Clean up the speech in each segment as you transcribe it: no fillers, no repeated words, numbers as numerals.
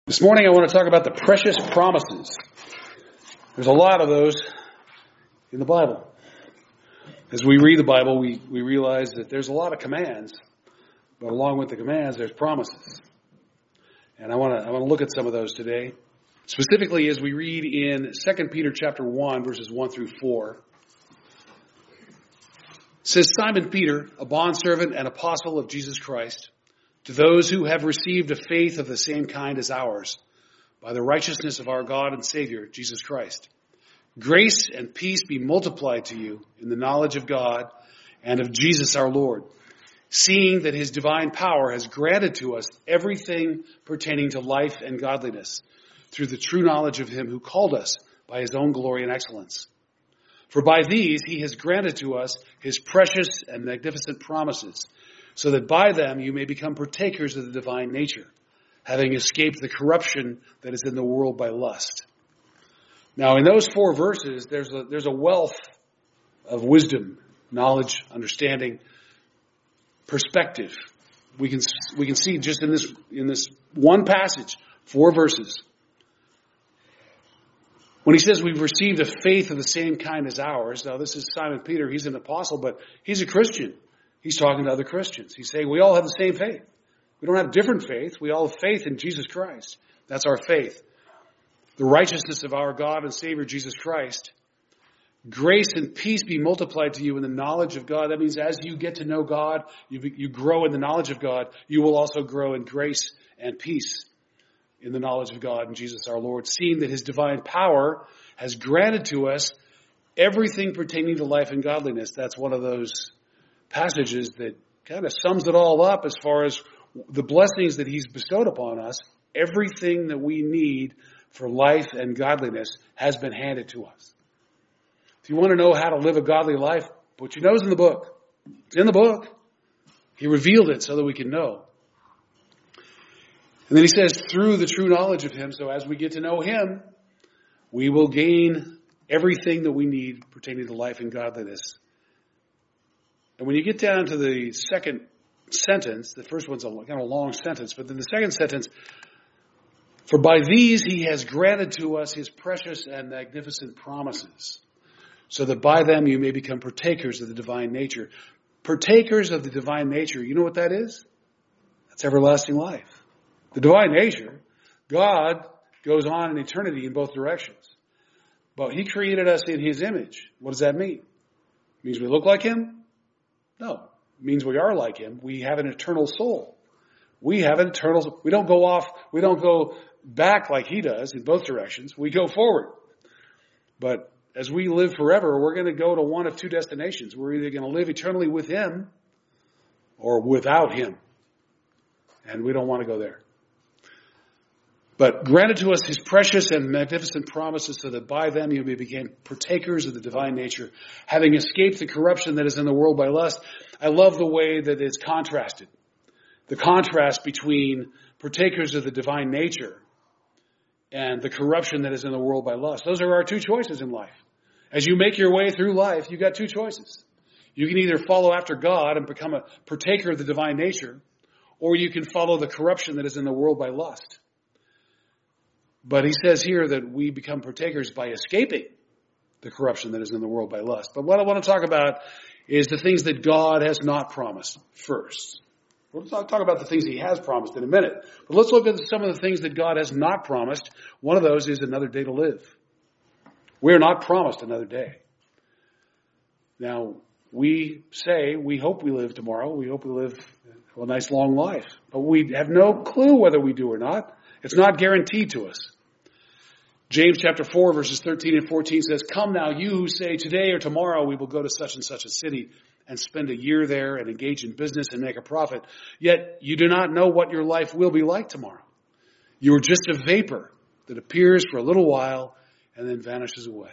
This morning I want to talk about the precious promises. There's a lot of those in the Bible. As we read the Bible, we realize that there's a lot of commands, but along with the commands, there's promises. And I want to look at some of those today. Specifically, as we read in 2 Peter chapter 1, verses 1 through 4. It says, Simon Peter, a bondservant and apostle of Jesus Christ, to those who have received a faith of the same kind as ours, by the righteousness of our God and Savior, Jesus Christ. Grace and peace be multiplied to you in the knowledge of God and of Jesus our Lord, seeing that his divine power has granted to us everything pertaining to life and godliness, through the true knowledge of him who called us by his own glory and excellence. For by these he has granted to us his precious and magnificent promises, so that by them you may become partakers of the divine nature, having escaped the corruption that is in the world by lust. Now, in those 4 verses, there's a wealth of wisdom, knowledge, understanding, perspective. We can see just in this one passage, 4 verses. When he says we've received a faith of the same kind as ours, now this is Simon Peter, he's an apostle, but he's a Christian. He's talking to other Christians. He's saying we all have the same faith. We don't have different faith. We all have faith in Jesus Christ. That's our faith. The righteousness of our God and Savior Jesus Christ. Grace and peace be multiplied to you in the knowledge of God. That means as you get to know God, you grow in the knowledge of God, you will also grow in grace and peace in the knowledge of God and Jesus our Lord, seeing that his divine power has granted to us everything pertaining to life and godliness. That's one of those passages that kind of sums it all up as far as the blessings that he's bestowed upon us. Everything that we need for life and godliness has been handed to us. If you want to know how to live a godly life, put your nose in the book. It's in the book. He revealed it so that we can know. And then he says, through the true knowledge of him, so as we get to know him, we will gain everything that we need pertaining to life and godliness. And when you get down to the second sentence, the first one's a kind of long sentence, but then the second sentence, for by these he has granted to us his precious and magnificent promises, so that by them you may become partakers of the divine nature. Partakers of the divine nature, you know what that is? That's everlasting life. The divine nature, God goes on in eternity in both directions. But he created us in his image. What does that mean? It means we look like him? No. It means we are like him. We have an eternal soul. We don't go back like he does in both directions. We go forward. But as we live forever, we're going to go to one of 2 destinations. We're either going to live eternally with him or without him. And we don't want to go there. But granted to us his precious and magnificent promises, so that by them you may become partakers of the divine nature, having escaped the corruption that is in the world by lust. I love the way that it's contrasted. The contrast between partakers of the divine nature and the corruption that is in the world by lust. Those are our 2 choices in life. As you make your way through life, you've got 2 choices. You can either follow after God and become a partaker of the divine nature, or you can follow the corruption that is in the world by lust. But he says here that we become partakers by escaping the corruption that is in the world by lust. But what I want to talk about is the things that God has not promised first. We'll talk about the things he has promised in a minute. But let's look at some of the things that God has not promised. One of those is another day to live. We're not promised another day. Now, we say we hope we live tomorrow. We hope we live a nice long life. But we have no clue whether we do or not. It's not guaranteed to us. James chapter 4 verses 13 and 14 says, come now, you who say today or tomorrow we will go to such and such a city and spend a year there and engage in business and make a profit. Yet you do not know what your life will be like tomorrow. You are just a vapor that appears for a little while and then vanishes away.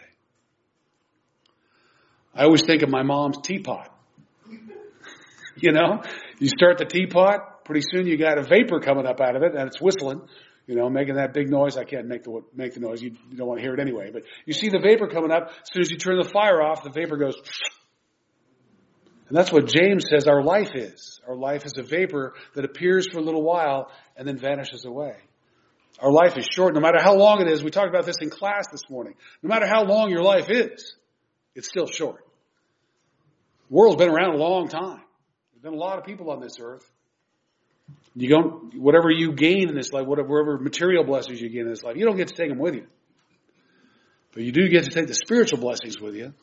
I always think of my mom's teapot. You know, you start the teapot, pretty soon you got a vapor coming up out of it and it's whistling. Making that big noise. I can't make the noise. You don't want to hear it anyway. But you see the vapor coming up. As soon as you turn the fire off, the vapor goes. And that's what James says our life is. Our life is a vapor that appears for a little while and then vanishes away. Our life is short, no matter how long it is. We talked about this in class this morning. No matter how long your life is, it's still short. The world's been around a long time. There's been a lot of people on this earth. Whatever you gain in this life, whatever material blessings you gain in this life, you don't get to take them with you. But you do get to take the spiritual blessings with you.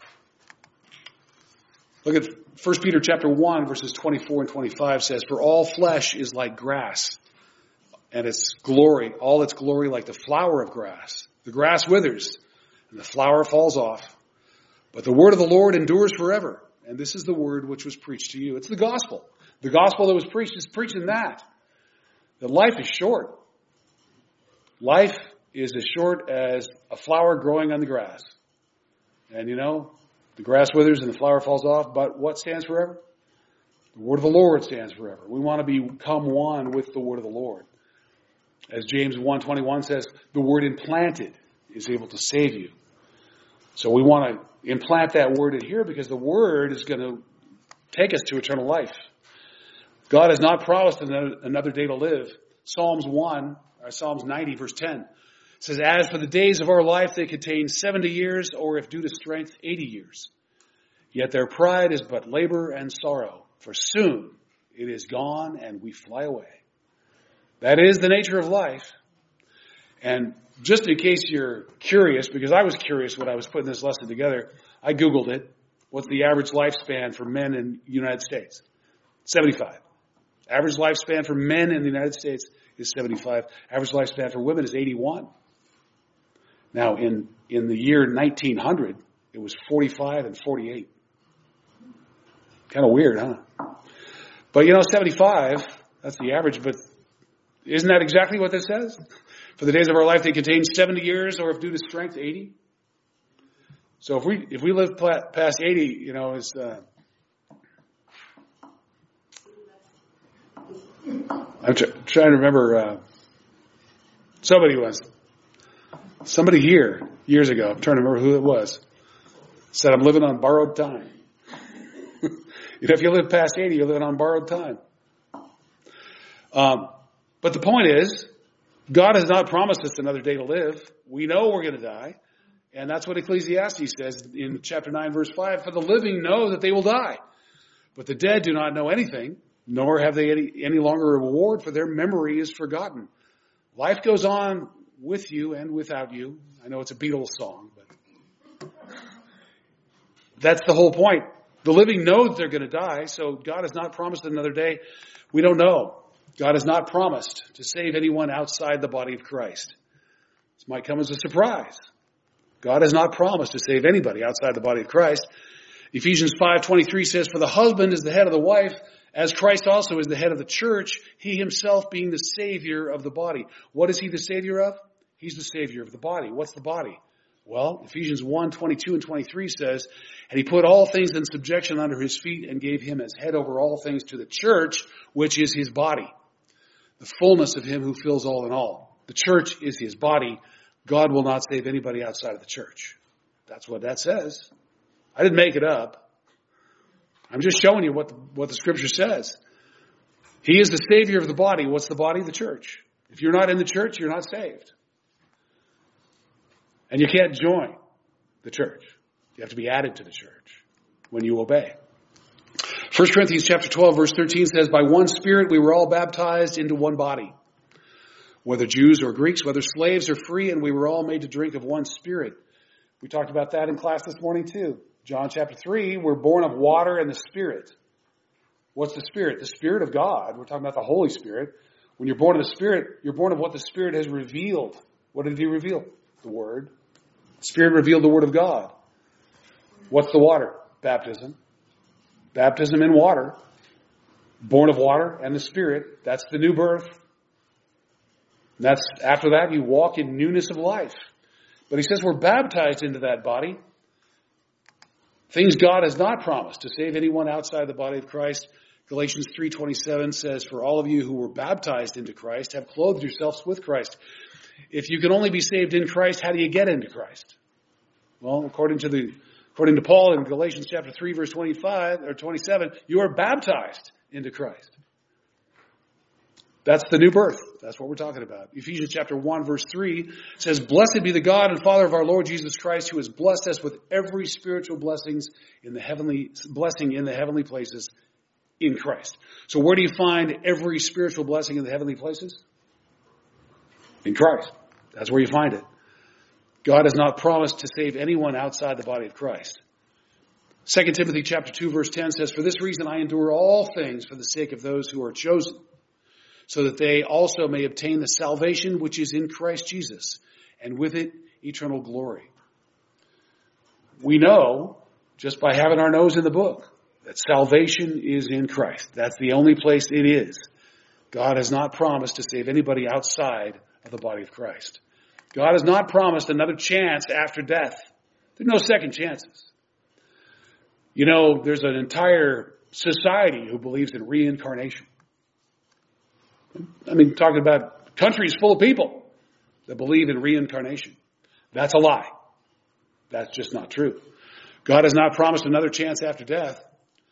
Look at 1 Peter chapter 1, verses 24 and 25 says, "For all flesh is like grass, and its glory, all its glory like the flower of grass. The grass withers, and the flower falls off. But the word of the Lord endures forever." And this is the word which was preached to you. It's the gospel. The gospel that was preached is preaching that life is short. Life is as short as a flower growing on the grass. And the grass withers and the flower falls off, but what stands forever? The word of the Lord stands forever. We want to become one with the word of the Lord. As James 1:21 says, the word implanted is able to save you. So we want to implant that word in here because the word is going to take us to eternal life. God has not promised another day to live. Psalms 90, verse 10 says, "As for the days of our life, they contain 70 years, or if due to strength, 80 years. Yet their pride is but labor and sorrow, for soon it is gone and we fly away." That is the nature of life. And just in case you're curious, because I was curious when I was putting this lesson together, I Googled it. What's the average lifespan for men in the United States? 75. Average lifespan for men in the United States is 75. Average lifespan for women is 81. Now, in the year 1900, it was 45 and 48. Kind of weird, huh? But 75, that's the average, but isn't that exactly what this says? For the days of our life, they contain 70 years, or if due to strength, 80. So if we live past 80, it's I'm trying to remember. Somebody here years ago. I'm trying to remember who it was. Said I'm living on borrowed time. If you live past 80, you're living on borrowed time. But the point is, God has not promised us another day to live. We know we're going to die. And that's what Ecclesiastes says in chapter 9, verse 5. "For the living know that they will die, but the dead do not know anything, nor have they any longer a reward, for their memory is forgotten." Life goes on with you and without you. I know it's a Beatles song, but that's the whole point. The living know that they're going to die, so God has not promised another day. We don't know. God has not promised to save anyone outside the body of Christ. This might come as a surprise. God has not promised to save anybody outside the body of Christ. Ephesians 5:23 says, "For the husband is the head of the wife, as Christ also is the head of the church, he himself being the Savior of the body." What is he the Savior of? He's the Savior of the body. What's the body? Well, Ephesians 1:22 and 23 says, "And he put all things in subjection under his feet and gave him as head over all things to the church, which is his body, the fullness of him who fills all in all." The church is his body. God will not save anybody outside of the church. That's what that says. I didn't make it up. I'm just showing you what the scripture says. He is the Savior of the body. What's the body? The church. If you're not in the church, you're not saved. And you can't join the church. You have to be added to the church when you obey. 1 Corinthians chapter 12, verse 13 says, "By one Spirit we were all baptized into one body, whether Jews or Greeks, whether slaves or free, and we were all made to drink of one Spirit." We talked about that in class this morning too. John chapter 3, we're born of water and the Spirit. What's the Spirit? The Spirit of God. We're talking about the Holy Spirit. When you're born of the Spirit, you're born of what the Spirit has revealed. What did he reveal? The Word. The Spirit revealed the Word of God. What's the water? Baptism. Baptism in water. Born of water and the Spirit. That's the new birth. And that's after that you walk in newness of life. But he says we're baptized into that body. Things God has not promised to save anyone outside the body of Christ. Galatians 3:27 says, "For all of you who were baptized into Christ have clothed yourselves with Christ." If you can only be saved in Christ, how do you get into Christ? Well, according to Paul in Galatians chapter 3, verse 25 or 27, you are baptized into Christ. That's the new birth. That's what we're talking about. Ephesians chapter 1 verse 3 says, "Blessed be the God and Father of our Lord Jesus Christ, who has blessed us with every spiritual blessing in the heavenly places in Christ." So where do you find every spiritual blessing in the heavenly places? In Christ. That's where you find it. God has not promised to save anyone outside the body of Christ. 2 Timothy chapter 2 verse 10 says, "For this reason I endure all things for the sake of those who are chosen, so that they also may obtain the salvation which is in Christ Jesus, and with it eternal glory." We know, just by having our nose in the book, that salvation is in Christ. That's the only place it is. God has not promised to save anybody outside of the body of Christ. God has not promised another chance after death. There's no second chances. You know, there's an entire society who believes in reincarnation. I mean, talking about countries full of people that believe in reincarnation. That's a lie. That's just not true. God has not promised another chance after death.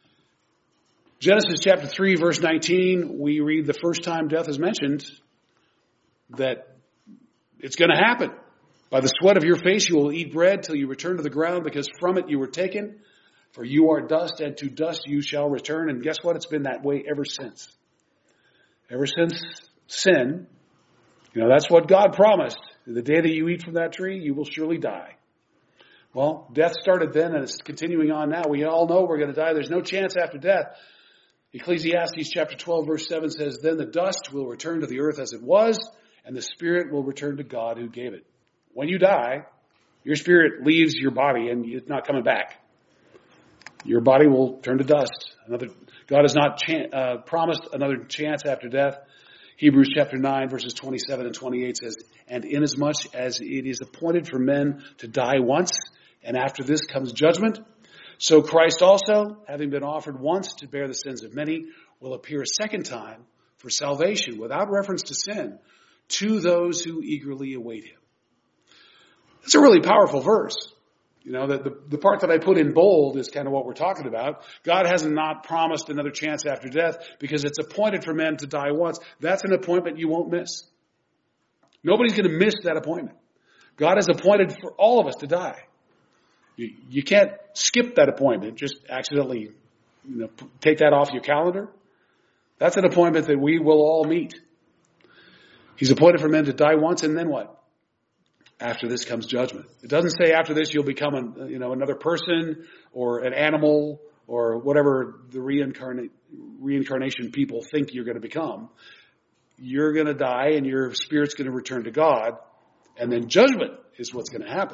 Genesis chapter 3 verse 19, we read the first time death is mentioned that it's going to happen. "By the sweat of your face you will eat bread till you return to the ground, because from it you were taken. For you are dust, and to dust you shall return." And guess what? It's been that way ever since. Ever since sin, that's what God promised. The day that you eat from that tree, you will surely die. Well, death started then, and it's continuing on now. We all know we're going to die. There's no chance after death. Ecclesiastes chapter 12 verse 7 says, "Then the dust will return to the earth as it was, and the spirit will return to God who gave it." When you die, your spirit leaves your body and it's not coming back. Your body will turn to dust. God has not promised another chance after death. Hebrews chapter 9 verses 27 and 28 says, "And inasmuch as it is appointed for men to die once, and after this comes judgment, so Christ also, having been offered once to bear the sins of many, will appear a second time for salvation without reference to sin to those who eagerly await him." It's a really powerful verse. The part that I put in bold is kind of what we're talking about. God has not promised another chance after death because it's appointed for men to die once. That's an appointment you won't miss. Nobody's going to miss that appointment. God has appointed for all of us to die. You can't skip that appointment, just accidentally take that off your calendar. That's an appointment that we will all meet. He's appointed for men to die once, and then what? After this comes judgment. It doesn't say after this you'll become another person or an animal or whatever the reincarnation people think you're going to become. You're going to die and your spirit's going to return to God, and then judgment is what's going to happen.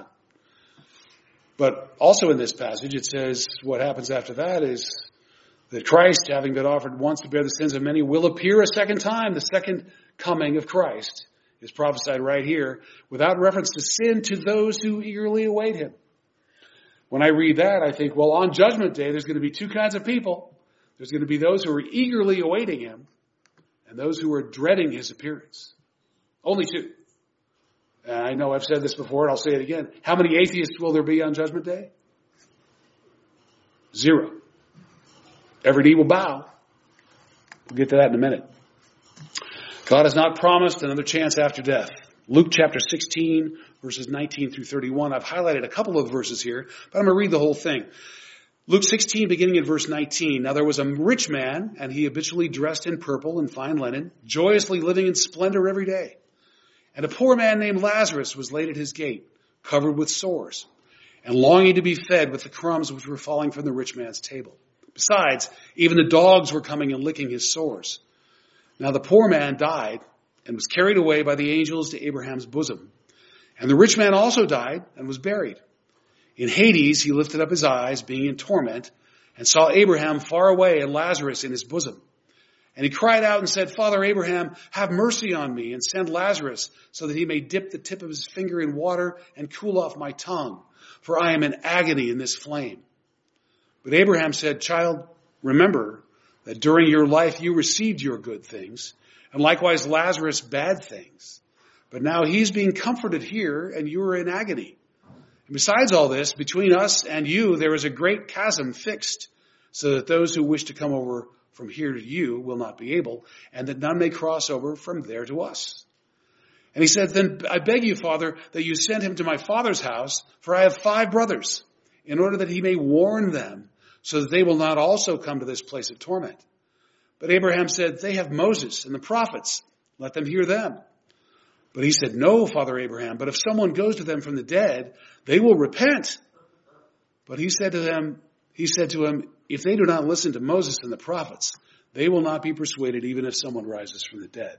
But also in this passage it says what happens after that is that Christ, having been offered once to bear the sins of many, will appear a second time. The second coming of Christ is prophesied right here without reference to sin to those who eagerly await him. When I read that, I think, well, on Judgment Day, there's going to be two kinds of people. There's going to be those who are eagerly awaiting him and those who are dreading his appearance. Only two. And I know I've said this before, and I'll say it again. How many atheists will there be on Judgment Day? 0. Every knee will bow. We'll get to that in a minute. God has not promised another chance after death. Luke chapter 16, verses 19 through 31. I've highlighted a couple of verses here, but I'm going to read the whole thing. Luke 16, beginning at verse 19. "Now there was a rich man, and he habitually dressed in purple and fine linen, joyously living in splendor every day. And a poor man named Lazarus was laid at his gate, covered with sores, and longing to be fed with the crumbs which were falling from the rich man's table. Besides, even the dogs were coming and licking his sores. Now the poor man died and was carried away by the angels to Abraham's bosom. And the rich man also died and was buried. In Hades he lifted up his eyes, being in torment, and saw Abraham far away and Lazarus in his bosom. And he cried out and said, 'Father Abraham, have mercy on me, and send Lazarus, so that he may dip the tip of his finger in water and cool off my tongue, for I am in agony in this flame.' But Abraham said, 'Child, remember that during your life you received your good things, and likewise Lazarus bad things. But now he's being comforted here, and you are in agony. And besides all this, between us and you there is a great chasm fixed, so that those who wish to come over from here to you will not be able, and that none may cross over from there to us. And he said, then I beg you, Father, that you send him to my father's house, for I have 5 brothers, in order that he may warn them, so that they will not also come to this place of torment. But Abraham said, they have Moses and the prophets. Let them hear them. But he said, no, Father Abraham, but if someone goes to them from the dead, they will repent. But he said to him, if they do not listen to Moses and the prophets, they will not be persuaded even if someone rises from the dead.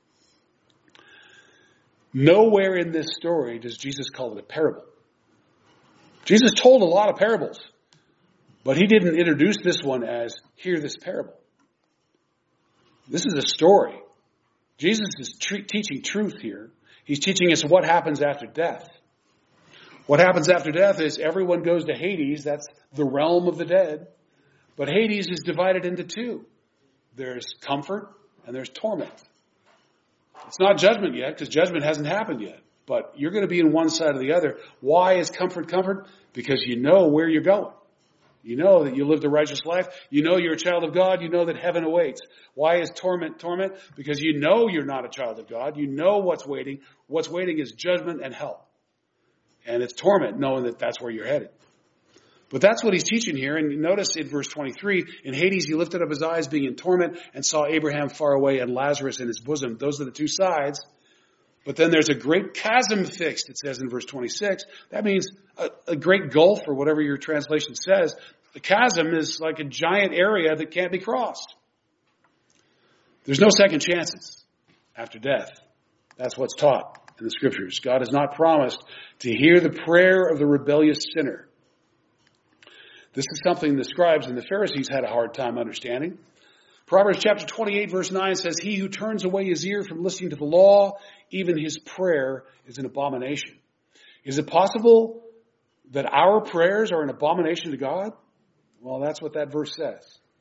Nowhere in this story does Jesus call it a parable. Jesus told a lot of parables, but he didn't introduce this one as, hear this parable. This is a story. Jesus is teaching truth here. He's teaching us what happens after death. What happens after death is everyone goes to Hades. That's the realm of the dead. But Hades is divided into 2. There's comfort and there's torment. It's not judgment yet, because judgment hasn't happened yet. But you're going to be in one side or the other. Why is comfort comfort? Because you know where you're going. You know that you lived a righteous life. You know you're a child of God. You know that heaven awaits. Why is torment torment? Because you know you're not a child of God. You know what's waiting. What's waiting is judgment and hell. And it's torment knowing that that's where you're headed. But that's what he's teaching here. And notice in verse 23, in Hades he lifted up his eyes being in torment and saw Abraham far away and Lazarus in his bosom. Those are the 2 sides. But then there's a great chasm fixed, it says in verse 26. That means a great gulf, or whatever your translation says. The chasm is like a giant area that can't be crossed. There's no second chances after death. That's what's taught in the scriptures. God has not promised to hear the prayer of the rebellious sinner. This is something the scribes and the Pharisees had a hard time understanding. Proverbs chapter 28 verse 9 says, he who turns away his ear from listening to the law, even his prayer is an abomination. Is it possible that our prayers are an abomination to God? Well, that's what that verse says.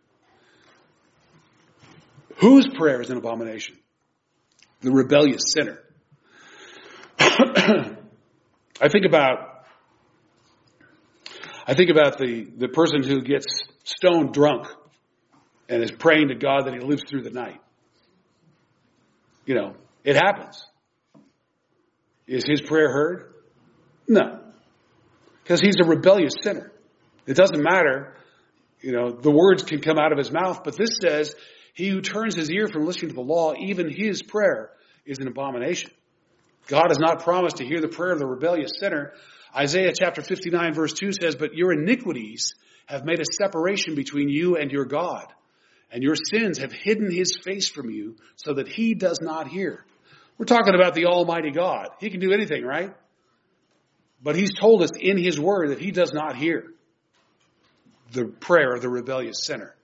Whose prayer is an abomination? The rebellious sinner. I think about the person who gets stone drunk and is praying to God that he lives through the night. You know, it happens. Is his prayer heard? No. Because he's a rebellious sinner. It doesn't matter. You know, the words can come out of his mouth, but this says, he who turns his ear from listening to the law, even his prayer is an abomination. God has not promised to hear the prayer of the rebellious sinner. Isaiah chapter 59 verse 2 says, but your iniquities have made a separation between you and your God, and your sins have hidden his face from you so that he does not hear. We're talking about the Almighty God. He can do anything, right? But he's told us in his word that he does not hear the prayer of the rebellious sinner.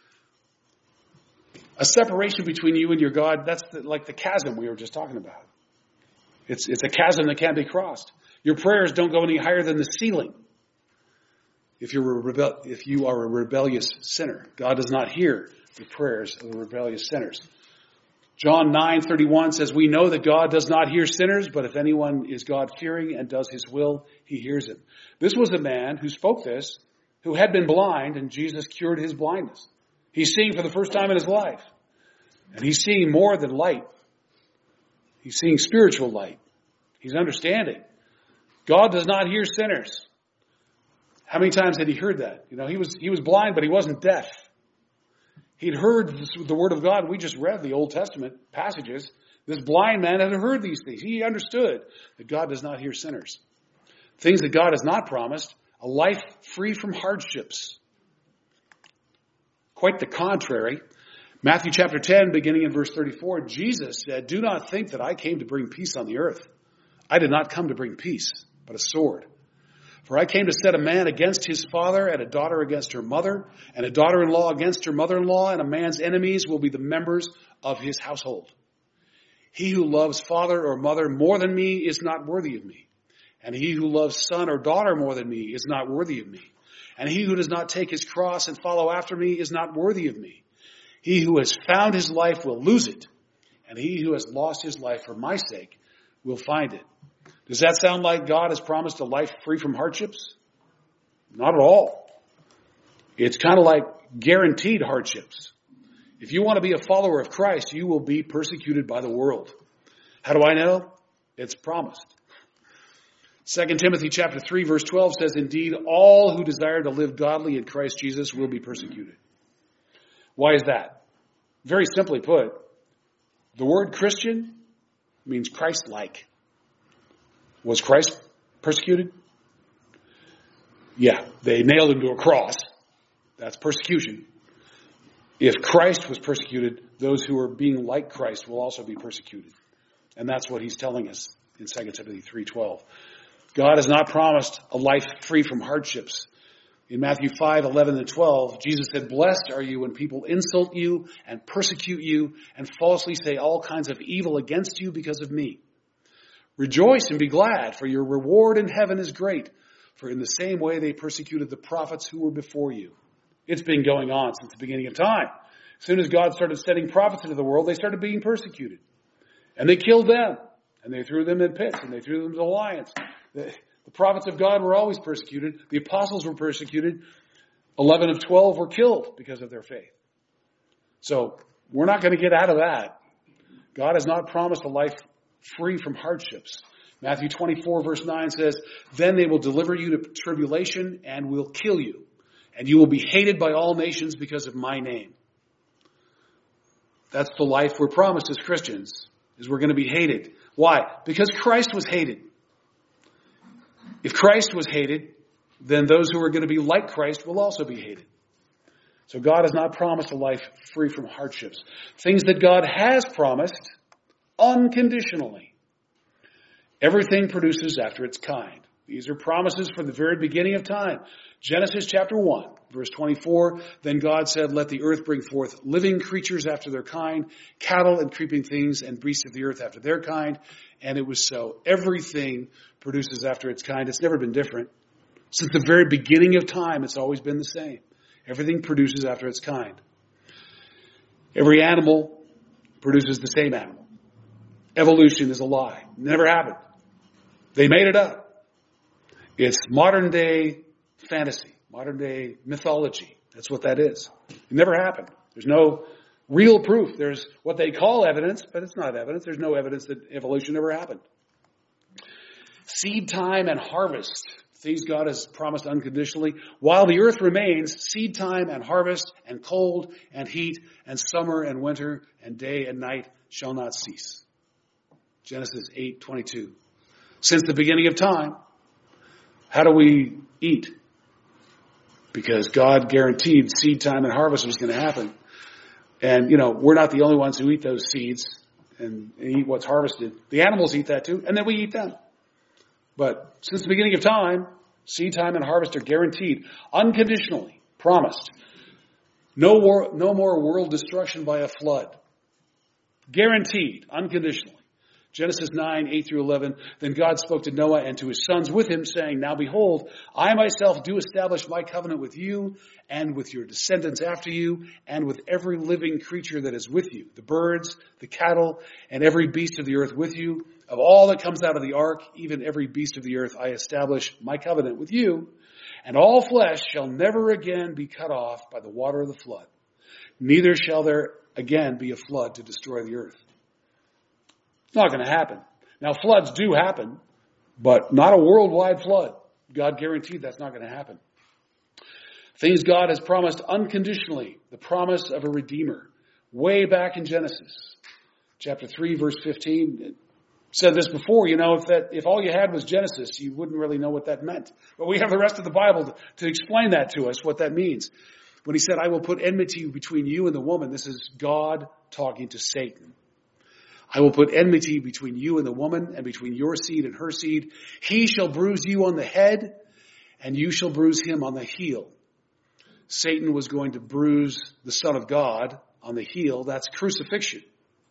A separation between you and your God, that's like the chasm we were just talking about. It's a chasm that can't be crossed. Your prayers don't go any higher than the ceiling. If you are a rebellious sinner, God does not hear the prayers of the rebellious sinners. John 9:31 says, we know that God does not hear sinners, but if anyone is God-fearing and does his will, he hears him. This was a man who spoke this, who had been blind, and Jesus cured his blindness. He's seeing for the first time in his life. And he's seeing more than light. He's seeing spiritual light. He's understanding. God does not hear sinners. How many times had he heard that? You know, he was blind, but he wasn't deaf. He'd heard the word of God. We just read the Old Testament passages. This blind man had heard these things. He understood that God does not hear sinners. Things that God has not promised, a life free from hardships. Quite the contrary. Matthew chapter 10, beginning in verse 34, Jesus said, do not think that I came to bring peace on the earth. I did not come to bring peace, but a sword. For I came to set a man against his father, and a daughter against her mother, and a daughter-in-law against her mother-in-law, and a man's enemies will be the members of his household. He who loves father or mother more than me is not worthy of me. And he who loves son or daughter more than me is not worthy of me. And he who does not take his cross and follow after me is not worthy of me. He who has found his life will lose it, and he who has lost his life for my sake will find it. Does that sound like God has promised a life free from hardships? Not at all. It's kind of like guaranteed hardships. If you want to be a follower of Christ, you will be persecuted by the world. How do I know? It's promised. 2 Timothy chapter 3 verse 12 says, indeed, all who desire to live godly in Christ Jesus will be persecuted. Why is that? Very simply put, the word Christian means Christ-like. Was Christ persecuted? Yeah, they nailed him to a cross. That's persecution. If Christ was persecuted, those who are being like Christ will also be persecuted. And that's what he's telling us in 2 Timothy 3:12. God has not promised a life free from hardships. In Matthew 5:11 and 12, Jesus said, blessed are you when people insult you and persecute you and falsely say all kinds of evil against you because of me. Rejoice and be glad, for your reward in heaven is great. For in the same way they persecuted the prophets who were before you. It's been going on since the beginning of time. As soon as God started sending prophets into the world, they started being persecuted. And they killed them. And they threw them in pits. And they threw them to lions. The prophets of God were always persecuted. The apostles were persecuted. 11 of 12 were killed because of their faith. So we're not going to get out of that. God has not promised a life free from hardships. Matthew 24 verse 9 says, then they will deliver you to tribulation and will kill you. And you will be hated by all nations because of my name. That's the life we're promised as Christians, is we're going to be hated. Why? Because Christ was hated. If Christ was hated, then those who are going to be like Christ will also be hated. So God has not promised a life free from hardships. Things that God has promised unconditionally. Everything produces after its kind. These are promises from the very beginning of time. Genesis chapter 1, verse 24, then God said, let the earth bring forth living creatures after their kind, cattle and creeping things and beasts of the earth after their kind. And it was so. Everything produces after its kind. It's never been different. Since the very beginning of time, it's always been the same. Everything produces after its kind. Every animal produces the same animal. Evolution is a lie. It never happened. They made it up. It's modern day fantasy, modern day mythology. That's what that is. It never happened. There's no real proof. There's what they call evidence, but it's not evidence. There's no evidence that evolution ever happened. Seed time and harvest. Things God has promised unconditionally. While the earth remains, seed time and harvest and cold and heat and summer and winter and day and night shall not cease. Genesis 8:22. Since the beginning of time, how do we eat? Because God guaranteed seed time and harvest was going to happen. And, we're not the only ones who eat those seeds and eat what's harvested. The animals eat that too, and then we eat them. But since the beginning of time, seed time and harvest are guaranteed, unconditionally, promised. No more world destruction by a flood. Guaranteed, unconditionally. Genesis 9:8-11, then God spoke to Noah and to his sons with him, saying, now behold, I myself do establish my covenant with you and with your descendants after you and with every living creature that is with you, the birds, the cattle, and every beast of the earth with you. Of all that comes out of the ark, even every beast of the earth, I establish my covenant with you. And all flesh shall never again be cut off by the water of the flood. Neither shall there again be a flood to destroy the earth. It's not going to happen. Now, floods do happen, but not a worldwide flood. God guaranteed that's not going to happen. Things God has promised unconditionally. The promise of a Redeemer. Way back in Genesis. Chapter 3, verse 15. Said this before, if all you had was Genesis, you wouldn't really know what that meant. But we have the rest of the Bible to explain that to us, what that means. When he said, I will put enmity between you and the woman, this is God talking to Satan. I will put enmity between you and the woman, and between your seed and her seed. He shall bruise you on the head, and you shall bruise him on the heel. Satan was going to bruise the Son of God on the heel. That's crucifixion.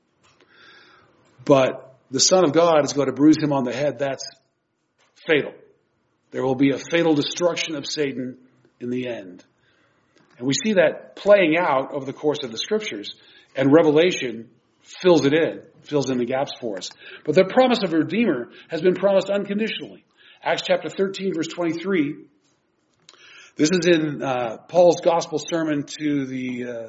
But the Son of God is going to bruise him on the head. That's fatal. There will be a fatal destruction of Satan in the end. And we see that playing out over the course of the Scriptures. And Revelation fills in the gaps for us. But the promise of a Redeemer has been promised unconditionally. Acts chapter 13, verse 23. This is in Paul's gospel sermon to the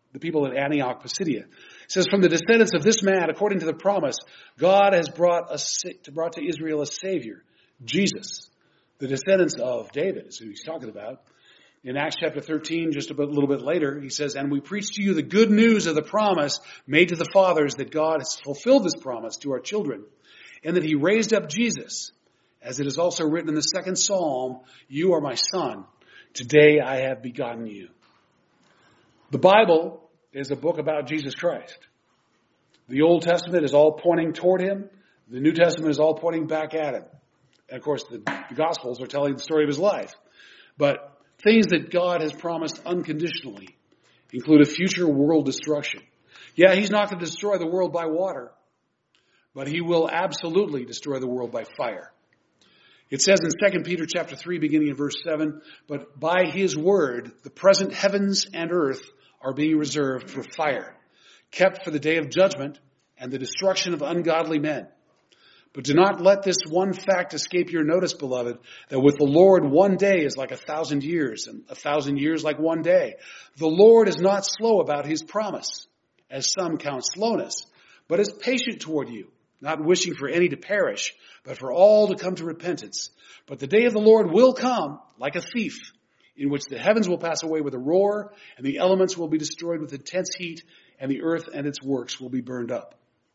the people at Antioch, Pisidia. It says, from the descendants of this man, according to the promise, God has brought to Israel a Savior, Jesus. The descendants of David is who he's talking about. In Acts chapter 13, just a little bit later, he says, and we preach to you the good news of the promise made to the fathers, that God has fulfilled this promise to our children, and that he raised up Jesus, as it is also written in the second Psalm, you are my son, today I have begotten you. The Bible is a book about Jesus Christ. The Old Testament is all pointing toward him. The New Testament is all pointing back at him. And of course, the Gospels are telling the story of his life. But things that God has promised unconditionally include a future world destruction. Yeah, he's not going to destroy the world by water, but he will absolutely destroy the world by fire. It says in 2 Peter chapter 3, beginning in verse 7, but by his word, the present heavens and earth are being reserved for fire, kept for the day of judgment and the destruction of ungodly men. But do not let this one fact escape your notice, beloved, that with the Lord 1 day is like 1,000 years, and 1,000 years like 1 day. The Lord is not slow about his promise, as some count slowness, but is patient toward you, not wishing for any to perish, but for all to come to repentance. But the day of the Lord will come like a thief, in which the heavens will pass away with a roar, and the elements will be destroyed with intense heat, and the earth and its works will be burned up.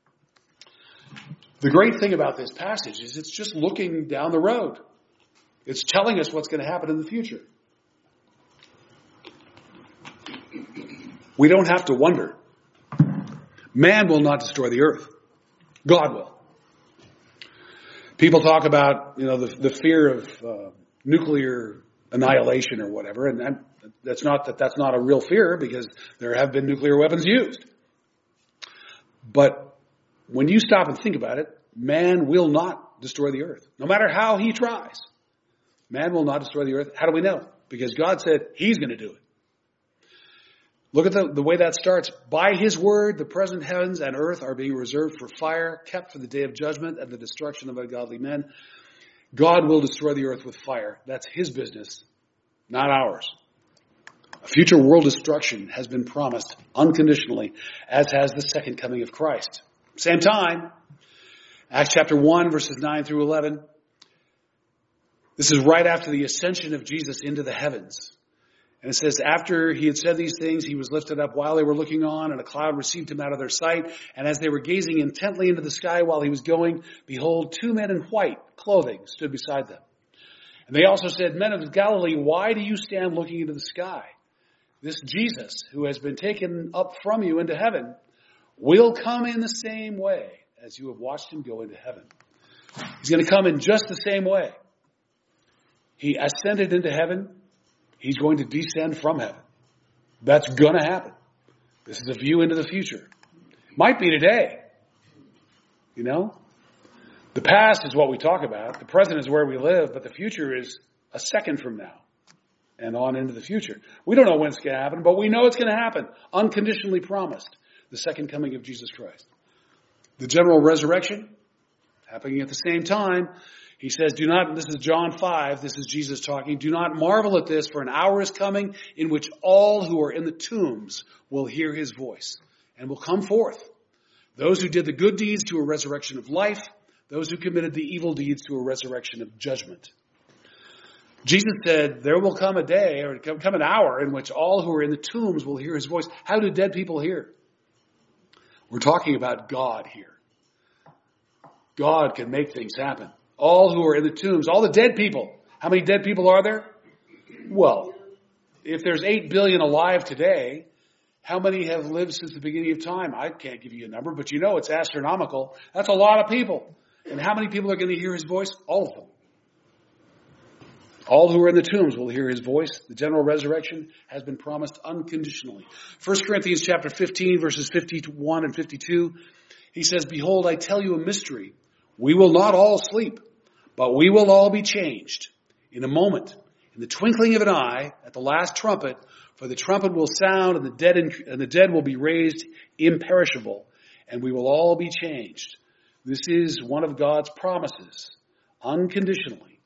The great thing about this passage is it's just looking down the road. It's telling us what's going to happen in the future. We don't have to wonder. Man will not destroy the earth. God will. People talk about, the fear of nuclear annihilation or whatever, and that's not a real fear, because there have been nuclear weapons used. But when you stop and think about it, man will not destroy the earth. No matter how he tries, man will not destroy the earth. How do we know? Because God said he's going to do it. Look at the way that starts. By his word, the present heavens and earth are being reserved for fire, kept for the day of judgment and the destruction of ungodly men. God will destroy the earth with fire. That's his business, not ours. A future world destruction has been promised unconditionally, as has the second coming of Christ. Same time, Acts chapter 1, verses 9 through 11. This is right after the ascension of Jesus into the heavens. And it says, after he had said these things, he was lifted up while they were looking on, and a cloud received him out of their sight. And as they were gazing intently into the sky while he was going, behold, 2 men in white clothing stood beside them. And they also said, men of Galilee, why do you stand looking into the sky? This Jesus, who has been taken up from you into heaven, will come in the same way as you have watched him go into heaven. He's going to come in just the same way. He ascended into heaven. He's going to descend from heaven. That's going to happen. This is a view into the future. Might be today. The past is what we talk about. The present is where we live, but the future is a second from now and on into the future. We don't know when it's going to happen, but we know it's going to happen. Unconditionally promised. The second coming of Jesus Christ. The general resurrection happening at the same time. He says, this is John 5, this is Jesus talking, do not marvel at this, for an hour is coming in which all who are in the tombs will hear his voice and will come forth. Those who did the good deeds to a resurrection of life, those who committed the evil deeds to a resurrection of judgment. Jesus said, there will come a day, or come an hour, in which all who are in the tombs will hear his voice. How do dead people hear? We're talking about God here. God can make things happen. All who are in the tombs, all the dead people. How many dead people are there? Well, if there's 8 billion alive today, how many have lived since the beginning of time? I can't give you a number, but it's astronomical. That's a lot of people. And how many people are going to hear his voice? All of them. All who are in the tombs will hear his voice. The general resurrection has been promised unconditionally. 1 Corinthians chapter 15, verses 51 and 52, he says, behold, I tell you a mystery. We will not all sleep, but we will all be changed in a moment, in the twinkling of an eye, at the last trumpet, for the trumpet will sound and the dead will be raised imperishable, and we will all be changed. This is one of God's promises, unconditionally.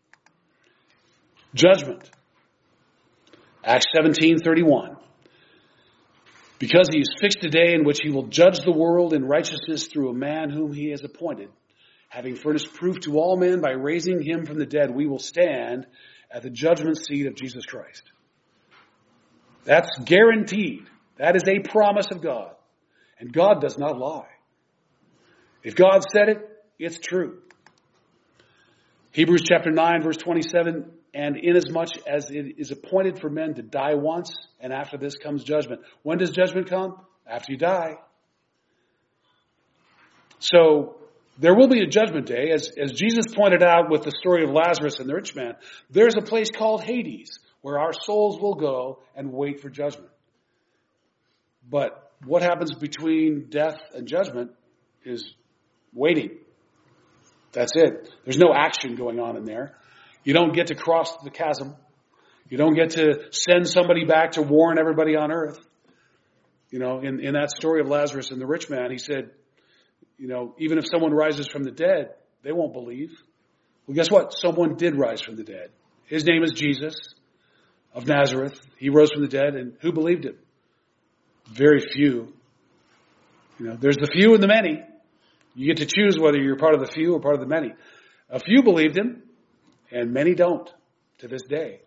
Judgment. Acts 17:31. Because he has fixed a day in which he will judge the world in righteousness through a man whom he has appointed. Having furnished proof to all men by raising him from the dead, we will stand at the judgment seat of Jesus Christ. That's guaranteed. That is a promise of God. And God does not lie. If God said it, it's true. Hebrews chapter 9, verse 27, and inasmuch as it is appointed for men to die once, and after this comes judgment. When does judgment come? After you die. So, there will be a judgment day. As Jesus pointed out with the story of Lazarus and the rich man, there's a place called Hades where our souls will go and wait for judgment. But what happens between death and judgment is waiting. That's it. There's no action going on in there. You don't get to cross the chasm. You don't get to send somebody back to warn everybody on earth. You know, in that story of Lazarus and the rich man, he said, you know, even if someone rises from the dead, they won't believe. Well, guess what? Someone did rise from the dead. His name is Jesus of Nazareth. He rose from the dead, and who believed him? Very few. You know, there's the few and the many. You get to choose whether you're part of the few or part of the many. A few believed him, and many don't to this day.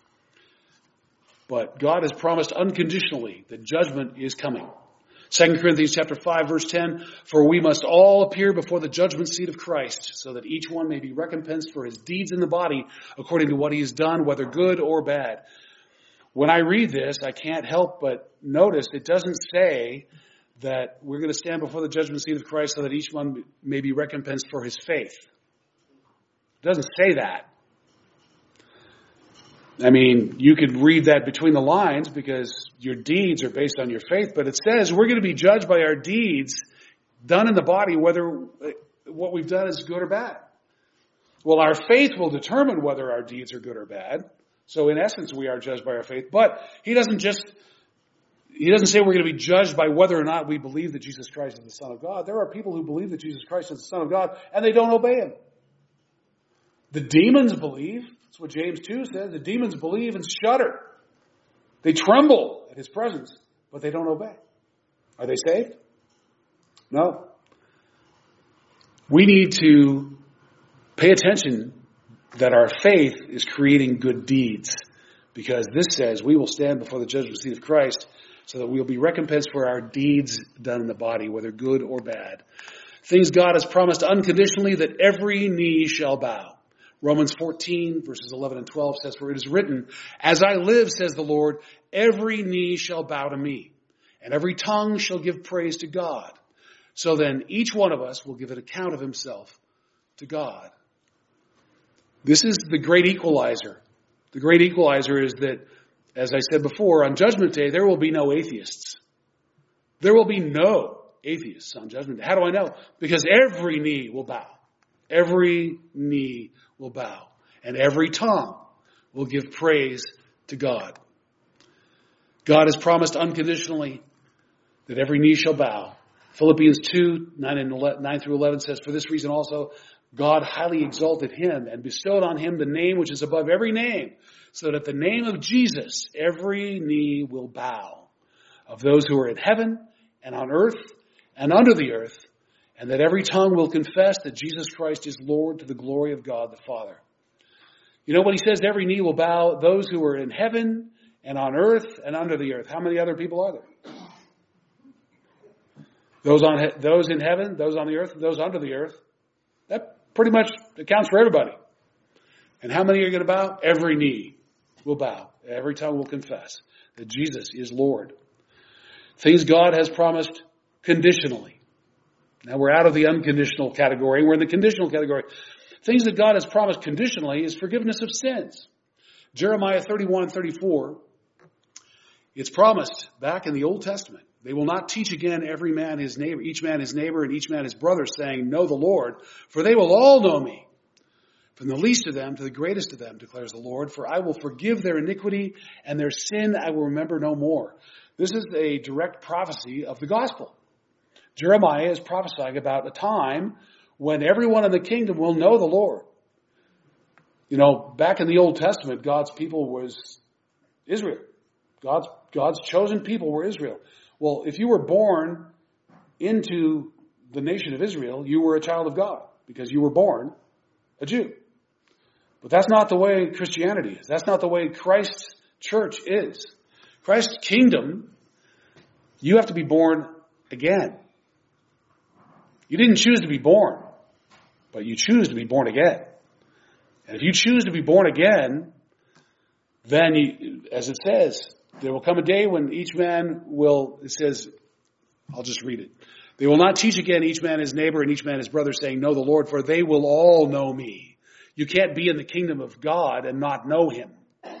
But God has promised unconditionally that judgment is coming. 2 Corinthians chapter 5, verse 10, for we must all appear before the judgment seat of Christ, so that each one may be recompensed for his deeds in the body, according to what he has done, whether good or bad. When I read this, I can't help but notice it doesn't say that we're going to stand before the judgment seat of Christ so that each one may be recompensed for his faith. It doesn't say that. I mean, you could read that between the lines because your deeds are based on your faith, but it says we're going to be judged by our deeds done in the body, whether what we've done is good or bad. Well, our faith will determine whether our deeds are good or bad. So in essence, we are judged by our faith, but he doesn't say we're going to be judged by whether or not we believe that Jesus Christ is the Son of God. There are people who believe that Jesus Christ is the Son of God, and they don't obey him. The demons believe. That's what James 2 says. The demons believe and shudder. They tremble at his presence, but they don't obey. Are they saved? No. We need to pay attention that our faith is creating good deeds, because this says we will stand before the judgment seat of Christ so that we'll be recompensed for our deeds done in the body, whether good or bad. Things God has promised unconditionally, that every knee shall bow. Romans 14, verses 11 and 12 says, for it is written, as I live, says the Lord, every knee shall bow to me, and every tongue shall give praise to God. So then each one of us will give an account of himself to God. This is the great equalizer. The great equalizer is that, as I said before, on Judgment Day, there will be no atheists. There will be no atheists on Judgment Day. How do I know? Because every knee will bow. Every knee will bow. And every tongue will give praise to God. God has promised unconditionally that every knee shall bow. Philippians 2, 9 through 11 says, for this reason also, God highly exalted him and bestowed on him the name which is above every name, so that at the name of Jesus, every knee will bow, of those who are in heaven and on earth and under the earth, and that every tongue will confess that Jesus Christ is Lord, to the glory of God the Father. You know, when he says every knee will bow, those who are in heaven and on earth and under the earth. How many other people are there? Those in heaven, those on the earth, those under the earth. That pretty much accounts for everybody. And how many are going to bow? Every knee will bow. Every tongue will confess that Jesus is Lord. Things God has promised conditionally. Now we're out of the unconditional category. We're in the conditional category. Things that God has promised conditionally is forgiveness of sins. Jeremiah 31:34. It's promised back in the Old Testament. They will not teach again every man his neighbor, each man his neighbor, and each man his brother, saying, know the Lord, for they will all know me. From the least of them to the greatest of them, declares the Lord, for I will forgive their iniquity, and their sin I will remember no more. This is a direct prophecy of the gospel. Jeremiah is prophesying about a time when everyone in the kingdom will know the Lord. You know, back in the Old Testament, God's people was Israel. God's chosen people were Israel. Well, if you were born into the nation of Israel, you were a child of God because you were born a Jew. But that's not the way Christianity is. That's not the way Christ's church is. Christ's kingdom, you have to be born again. You didn't choose to be born, but you choose to be born again. And if you choose to be born again, then, as it says, there will come a day when each man will, it says, I'll just read it. They will not teach again each man his neighbor and each man his brother, saying, know the Lord, for they will all know me. You can't be in the kingdom of God and not know him.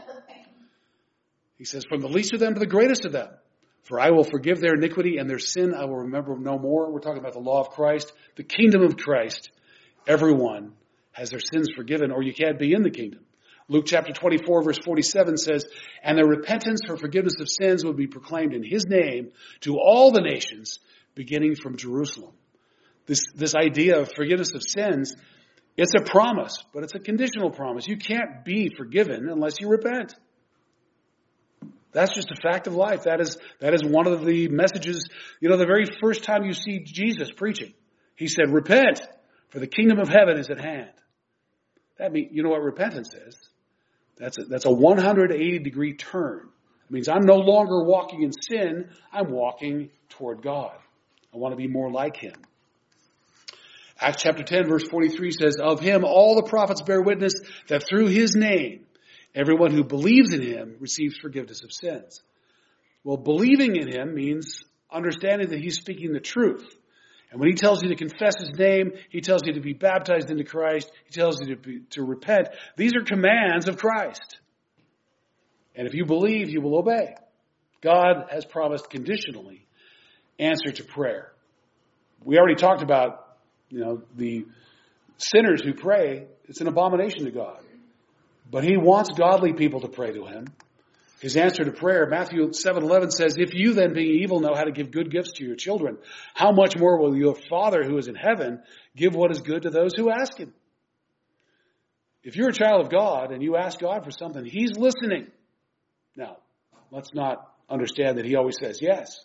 He says, from the least of them to the greatest of them. For I will forgive their iniquity and their sin I will remember no more. We're talking about the law of Christ, the kingdom of Christ. Everyone has their sins forgiven, or you can't be in the kingdom. Luke chapter 24 verse 47 says, and the repentance for forgiveness of sins will be proclaimed in his name to all the nations, beginning from Jerusalem. This idea of forgiveness of sins, it's a promise, but it's a conditional promise. You can't be forgiven unless you repent. That's just a fact of life. That is one of the messages. You know, the very first time you see Jesus preaching, he said, repent, for the kingdom of heaven is at hand. That means, you know what repentance is? That's a 180-degree turn. It means I'm no longer walking in sin. I'm walking toward God. I want to be more like him. Acts chapter 10 verse 43 says, of him all the prophets bear witness that through his name everyone who believes in him receives forgiveness of sins. Well, believing in him means understanding that he's speaking the truth. And when he tells you to confess his name, he tells you to be baptized into Christ, he tells you to repent. These are commands of Christ. And if you believe, you will obey. God has promised conditionally answer to prayer. We already talked about, the sinners who pray. It's an abomination to God. But he wants godly people to pray to him. His answer to prayer, Matthew 7:11 says, if you then being evil know how to give good gifts to your children, how much more will your Father who is in heaven give what is good to those who ask him? If you're a child of God and you ask God for something, he's listening. Now, let's not understand that he always says yes.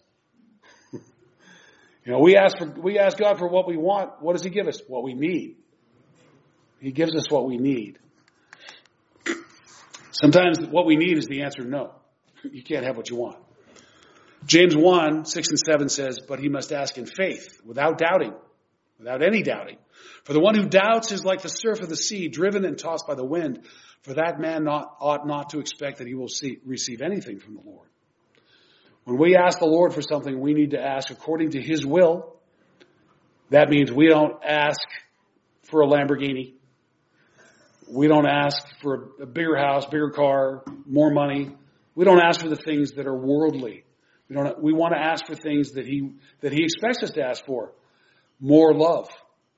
We ask God for what we want. What does he give us? What we need. He gives us what we need. Sometimes what we need is the answer no. You can't have what you want. James 1, 6 and 7 says, but he must ask in faith, without doubting, without any doubting. For the one who doubts is like the surf of the sea, driven and tossed by the wind. For that man ought not to expect that he will receive anything from the Lord. When we ask the Lord for something, we need to ask according to his will. That means we don't ask for a Lamborghini. We don't ask for a bigger house, bigger car, more money. We don't ask for the things that are worldly. We want to ask for things that he expects us to ask for. More love,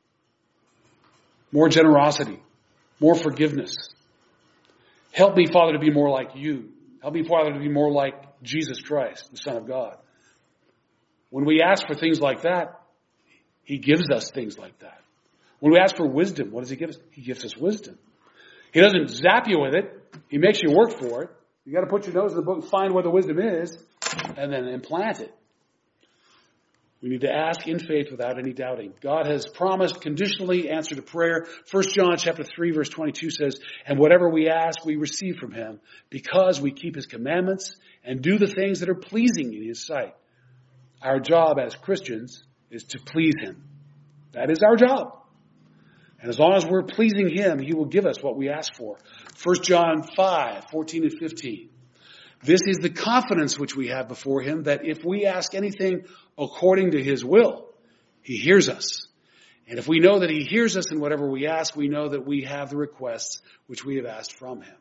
more generosity, more forgiveness. Help me, Father, to be more like you. Help me, Father, to be more like Jesus Christ, the Son of God. When we ask for things like that, he gives us things like that. When we ask for wisdom, what does he give us? He gives us wisdom. He doesn't zap you with it. He makes you work for it. You got to put your nose in the book, find where the wisdom is, and then implant it. We need to ask in faith without any doubting. God has promised conditionally answer to prayer. 1 John chapter 3 verse 22 says, and whatever we ask, we receive from him because we keep his commandments and do the things that are pleasing in his sight. Our job as Christians is to please him. That is our job. And as long as we're pleasing him, he will give us what we ask for. 1 John 5, 14 and 15. This is the confidence which we have before him, that if we ask anything according to his will, he hears us. And if we know that he hears us in whatever we ask, we know that we have the requests which we have asked from him.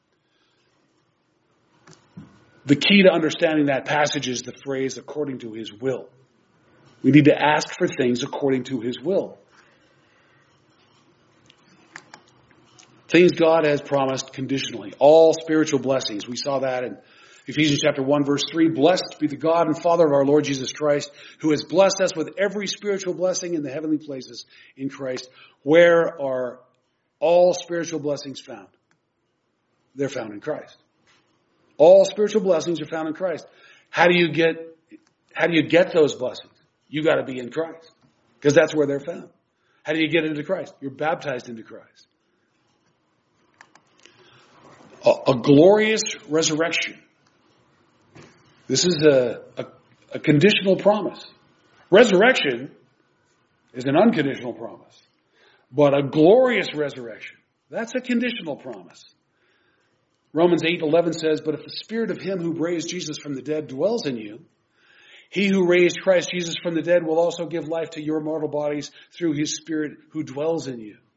The key to understanding that passage is the phrase, according to his will. We need to ask for things according to his will. Things God has promised conditionally. All spiritual blessings. We saw that in Ephesians chapter 1 verse 3. Blessed be the God and Father of our Lord Jesus Christ, who has blessed us with every spiritual blessing in the heavenly places in Christ. Where are all spiritual blessings found? They're found in Christ. All spiritual blessings are found in Christ. How do you get How do you get those blessings? You got to be in Christ, because that's where they're found. How do you get into Christ? You're baptized into Christ. A glorious resurrection. This is a conditional promise. Resurrection is an unconditional promise. But a glorious resurrection, that's a conditional promise. Romans 8:11 says, "But if the Spirit of him who raised Jesus from the dead dwells in you, he who raised Christ Jesus from the dead will also give life to your mortal bodies through his Spirit who dwells in you."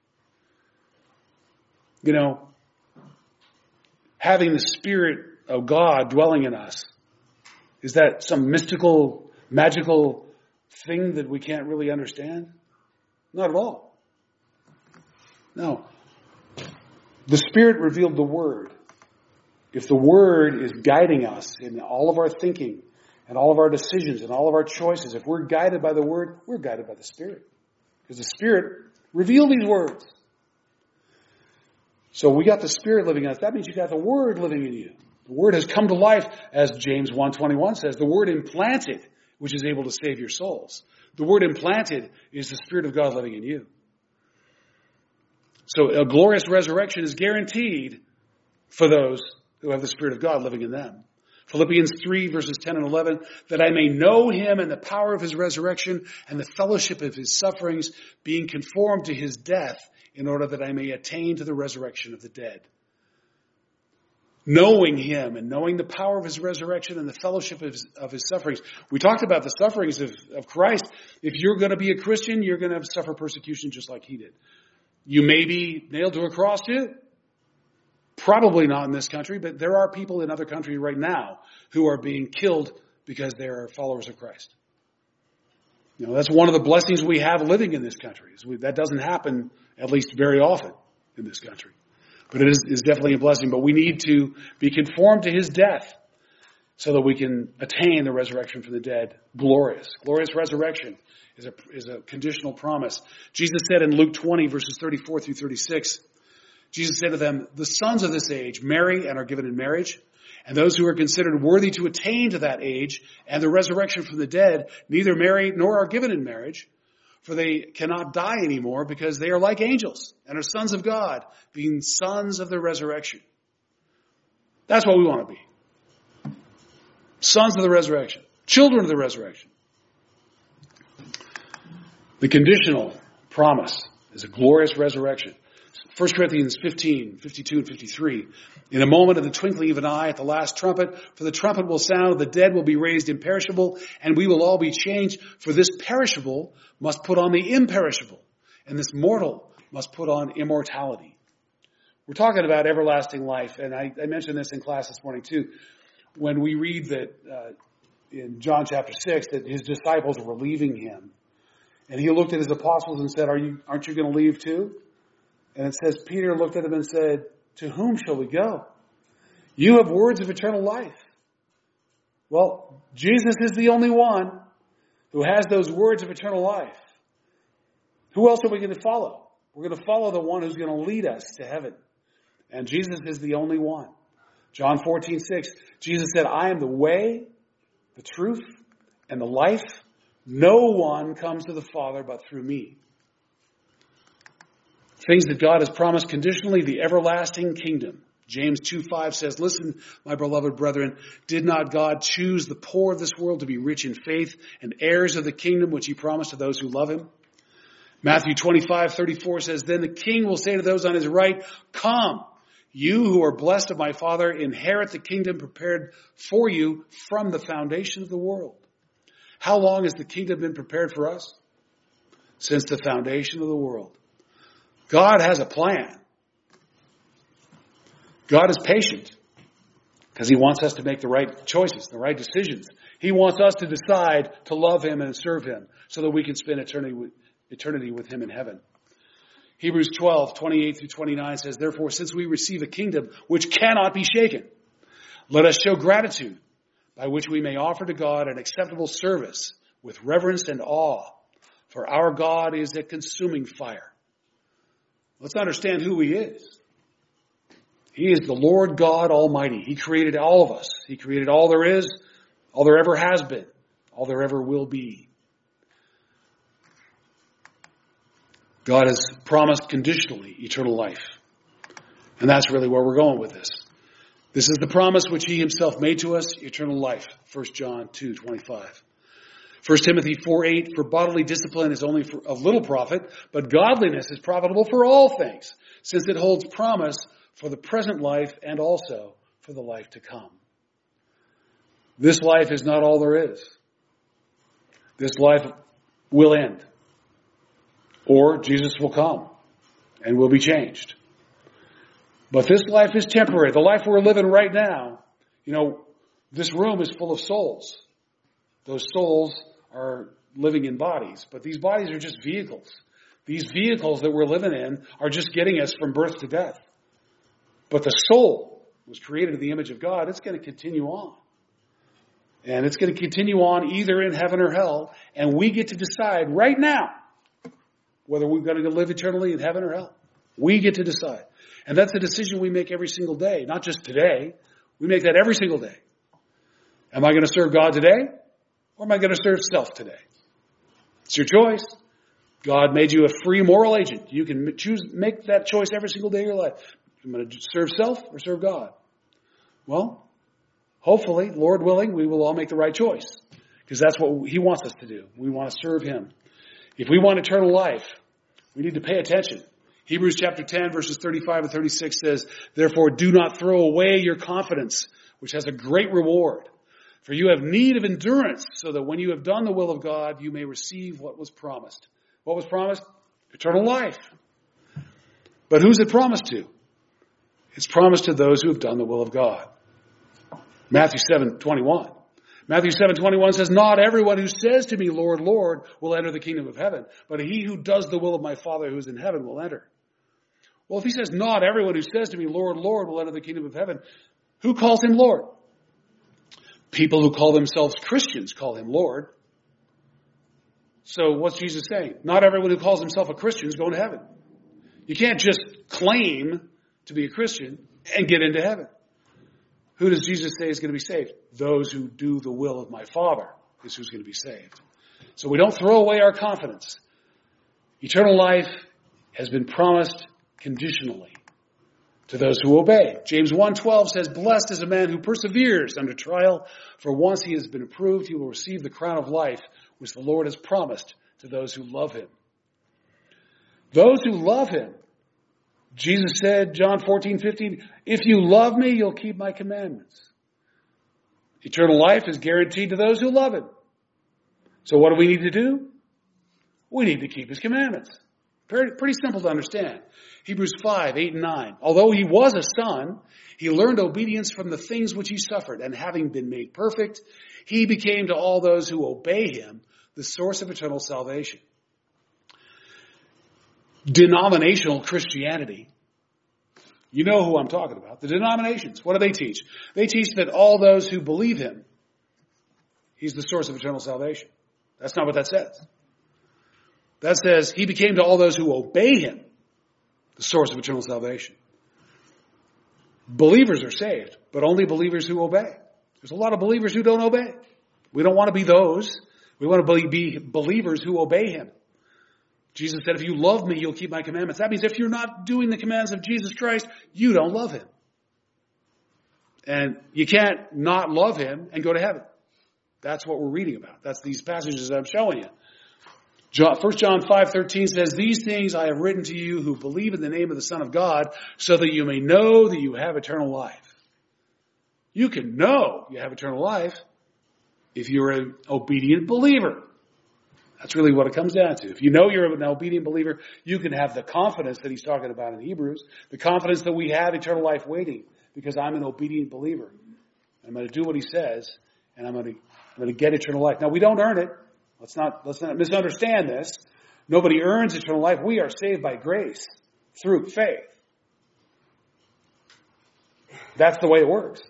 You know, having the Spirit of God dwelling in us, is that some mystical, magical thing that we can't really understand? Not at all. No. The Spirit revealed the Word. If the Word is guiding us in all of our thinking and all of our decisions and all of our choices, if we're guided by the Word, we're guided by the Spirit. Because the Spirit revealed these words. So we got the Spirit living in us. That means you got the Word living in you. The Word has come to life, as James 1:21 says. The Word implanted, which is able to save your souls. The Word implanted is the Spirit of God living in you. So a glorious resurrection is guaranteed for those who have the Spirit of God living in them. Philippians 3 verses 10 and 11, "That I may know him and the power of his resurrection and the fellowship of his sufferings, being conformed to his death, in order that I may attain to the resurrection of the dead." Knowing him and knowing the power of his resurrection and the fellowship of his sufferings. We talked about the sufferings of Christ. If you're going to be a Christian, you're going to suffer persecution just like he did. You may be nailed to a cross too. Probably not in this country, but there are people in other countries right now who are being killed because they are followers of Christ. You know, that's one of the blessings we have living in this country. That doesn't happen, at least very often, in this country. But it is definitely a blessing. But we need to be conformed to his death so that we can attain the resurrection from the dead. Glorious resurrection is a conditional promise. Jesus said in Luke 20, verses 34 through 36, Jesus said to them, "The sons of this age marry and are given in marriage, and those who are considered worthy to attain to that age and the resurrection from the dead neither marry nor are given in marriage, for they cannot die anymore because they are like angels and are sons of God, being sons of the resurrection." That's what we want to be. Sons of the resurrection. Children of the resurrection. The conditional promise is a glorious resurrection. 1 Corinthians 15, 52 and 53. "In a moment of the twinkling of an eye at the last trumpet, for the trumpet will sound, the dead will be raised imperishable, and we will all be changed. For this perishable must put on the imperishable, and this mortal must put on immortality." We're talking about everlasting life, and I mentioned this in class this morning too. When we read that in John chapter 6 that his disciples were leaving him, and he looked at his apostles and said, aren't you going to leave too? And it says, Peter looked at him and said, "To whom shall we go? You have words of eternal life." Well, Jesus is the only one who has those words of eternal life. Who else are we going to follow? We're going to follow the one who's going to lead us to heaven. And Jesus is the only one. John 14:6, Jesus said, "I am the way, the truth, and the life. No one comes to the Father but through me." Things that God has promised conditionally, the everlasting kingdom. James 2:5 says, "Listen, my beloved brethren, did not God choose the poor of this world to be rich in faith and heirs of the kingdom which he promised to those who love him?" Matthew 25:34 says, "Then the king will say to those on his right, 'Come, you who are blessed of my Father, inherit the kingdom prepared for you from the foundation of the world.'" How long has the kingdom been prepared for us? Since the foundation of the world. God has a plan. God is patient because he wants us to make the right choices, the right decisions. He wants us to decide to love him and serve him so that we can spend eternity with him in heaven. Hebrews 12:28 through 29 says, "Therefore, since we receive a kingdom which cannot be shaken, let us show gratitude by which we may offer to God an acceptable service with reverence and awe. For our God is a consuming fire." Let's understand who he is. He is the Lord God Almighty. He created all of us. He created all there is, all there ever has been, all there ever will be. God has promised conditionally eternal life. And that's really where we're going with this. This is the promise which he himself made to us, eternal life. 1 John 2:25. 1 Timothy 4:8, for bodily discipline is only of little profit, but godliness is profitable for all things, since it holds promise for the present life and also for the life to come. This life is not all there is. This life will end. Or Jesus will come and will be changed. But this life is temporary. The life we're living right now, this room is full of souls. Those souls are living in bodies, but these bodies are just vehicles. These vehicles that we're living in are just getting us from birth to death. But the soul was created in the image of God. It's going to continue on. And it's going to continue on either in heaven or hell. And we get to decide right now whether we're going to live eternally in heaven or hell. We get to decide. And that's a decision we make every single day. Not just today. We make that every single day. Am I going to serve God today? Or am I going to serve self today? It's your choice. God made you a free moral agent. You can make that choice every single day of your life. I'm going to serve self or serve God. Well, hopefully, Lord willing, we will all make the right choice. Because that's what he wants us to do. We want to serve him. If we want eternal life, we need to pay attention. Hebrews chapter 10, verses 35 and 36 says, therefore, do not throw away your confidence, which has a great reward. For you have need of endurance, so that when you have done the will of God, you may receive what was promised. What was promised? Eternal life. But who's it promised to? It's promised to those who have done the will of God. Matthew 7:21. Matthew 7:21 says, not everyone who says to me, Lord, Lord, will enter the kingdom of heaven, but he who does the will of my Father who is in heaven will enter. Well, if he says, not everyone who says to me, Lord, Lord, will enter the kingdom of heaven, who calls him Lord? People who call themselves Christians call him Lord. So what's Jesus saying? Not everyone who calls himself a Christian is going to heaven. You can't just claim to be a Christian and get into heaven. Who does Jesus say is going to be saved? Those who do the will of my Father is who's going to be saved. So we don't throw away our confidence. Eternal life has been promised conditionally to those who obey. James 1:12 says, blessed is a man who perseveres under trial, for once he has been approved, he will receive the crown of life, which the Lord has promised to those who love him. Those who love him. Jesus said, John 14:15, if you love me, you'll keep my commandments. Eternal life is guaranteed to those who love him. So what do we need to do? We need to keep his commandments. Pretty simple to understand. Hebrews 5:8 and 9. Although he was a son, he learned obedience from the things which he suffered, and having been made perfect, he became to all those who obey him the source of eternal salvation. Denominational Christianity. You know who I'm talking about. The denominations. What do they teach? They teach that all those who believe him, he's the source of eternal salvation. That's not what that says. That says he became to all those who obey him the source of eternal salvation. Believers are saved, but only believers who obey. There's a lot of believers who don't obey. We don't want to be those. We want to be believers who obey him. Jesus said, if you love me, you'll keep my commandments. That means if you're not doing the commands of Jesus Christ, you don't love him. And you can't not love him and go to heaven. That's what we're reading about. That's these passages that I'm showing you. 1 John 5:13 says, these things I have written to you who believe in the name of the Son of God, so that you may know that you have eternal life. You can know you have eternal life if you're an obedient believer. That's really what it comes down to. If you know you're an obedient believer, you can have the confidence that he's talking about in Hebrews, the confidence that we have eternal life waiting, because I'm an obedient believer. I'm going to do what he says, and I'm going to get eternal life. Now, we don't earn it. Let's not misunderstand this. Nobody earns eternal life. We are saved by grace through faith. That's the way it works.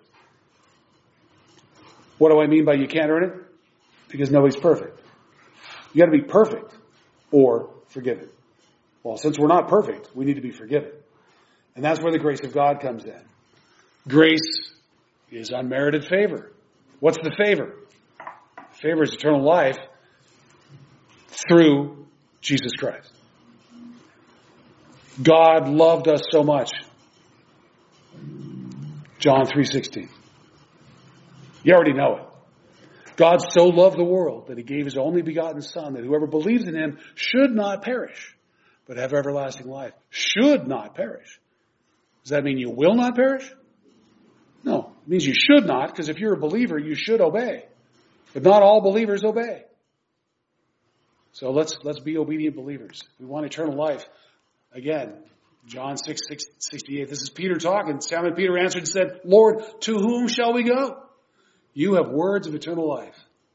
What do I mean by you can't earn it? Because nobody's perfect. You got to be perfect or forgiven. Well, since we're not perfect, we need to be forgiven. And that's where the grace of God comes in. Grace is unmerited favor. What's the favor? favor is eternal life through Jesus Christ. God loved us so much. John 3:16. You already know it. God so loved the world that he gave his only begotten Son, that whoever believes in him should not perish, but have everlasting life. Should not perish. Does that mean you will not perish? No. It means you should not, because if you're a believer, you should obey. But not all believers obey. So let's be obedient believers. We want eternal life. Again, John 6:68. This is Peter talking. Simon Peter answered and said, Lord, to whom shall we go? You have words of eternal life.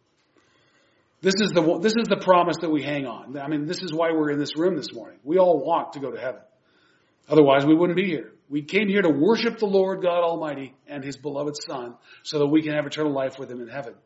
This is the promise that we hang on. I mean, this is why we're in this room this morning. We all want to go to heaven. Otherwise, we wouldn't be here. We came here to worship the Lord God Almighty and his beloved Son so that we can have eternal life with him in heaven.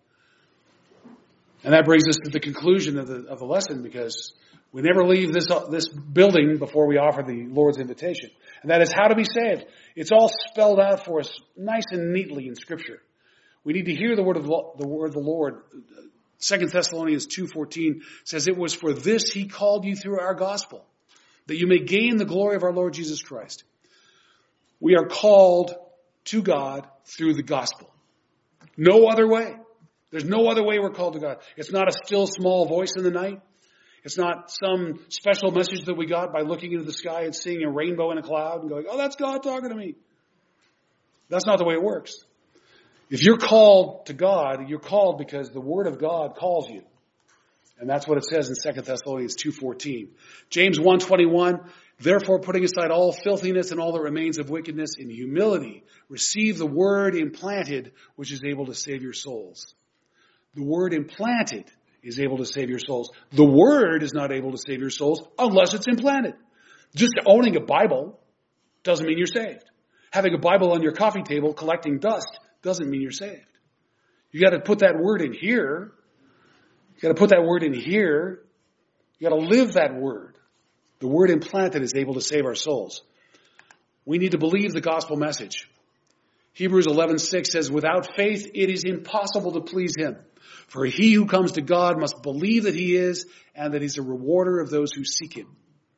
And that brings us to the conclusion of the lesson, because we never leave this building before we offer the Lord's invitation. And that is how to be saved. It's all spelled out for us nice and neatly in Scripture. We need to hear the word of the Lord. 2 Thessalonians 2:14 says, it was for this he called you through our gospel, that you may gain the glory of our Lord Jesus Christ. We are called to God through the gospel. No other way. There's no other way we're called to God. It's not a still small voice in the night. It's not some special message that we got by looking into the sky and seeing a rainbow in a cloud and going, oh, that's God talking to me. That's not the way it works. If you're called to God, you're called because the Word of God calls you. And that's what it says in 2 Thessalonians 2:14. James 1:21, therefore putting aside all filthiness and all that remains of wickedness, in humility receive the word implanted, which is able to save your souls. The word implanted is able to save your souls. The word is not able to save your souls unless it's implanted. Just owning a Bible doesn't mean you're saved. Having a Bible on your coffee table collecting dust doesn't mean you're saved. You got to put that word in here. You got to put that word in here. You got to live that word. The word implanted is able to save our souls. We need to believe the gospel message. Hebrews 11:6 says, without faith it is impossible to please him. For he who comes to God must believe that he is, and that he's a rewarder of those who seek him.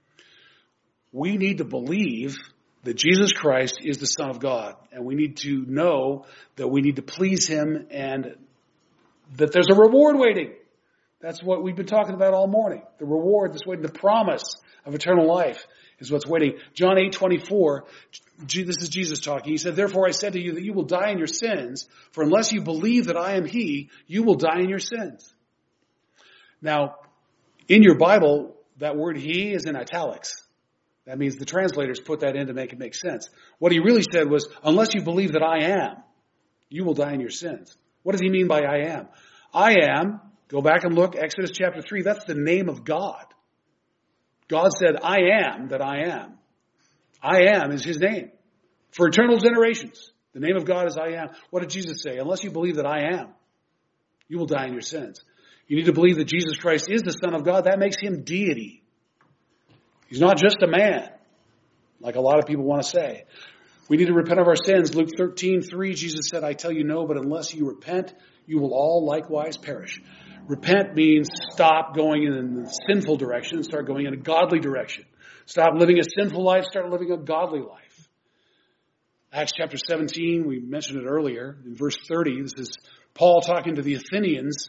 We need to believe that Jesus Christ is the Son of God. And we need to know that we need to please him and that there's a reward waiting. That's what we've been talking about all morning. The reward that's waiting, the promise of eternal life is what's waiting. John 8:24, this is Jesus talking. He said, therefore I said to you that you will die in your sins, for unless you believe that I am he, you will die in your sins. Now, in your Bible, that word he is in italics. That means the translators put that in to make it make sense. What he really said was, unless you believe that I am, you will die in your sins. What does he mean by I am? I am, go back and look, Exodus chapter 3, that's the name of God. God said, I am that I am. I am is his name. For eternal generations, the name of God is I am. What did Jesus say? Unless you believe that I am, you will die in your sins. You need to believe that Jesus Christ is the Son of God. That makes him deity. He's not just a man, like a lot of people want to say. We need to repent of our sins. Luke 13:3, Jesus said, I tell you no, but unless you repent, you will all likewise perish. Repent means stop going in a sinful direction and start going in a godly direction. Stop living a sinful life, start living a godly life. Acts chapter 17, we mentioned it earlier, in verse 30, this is Paul talking to the Athenians,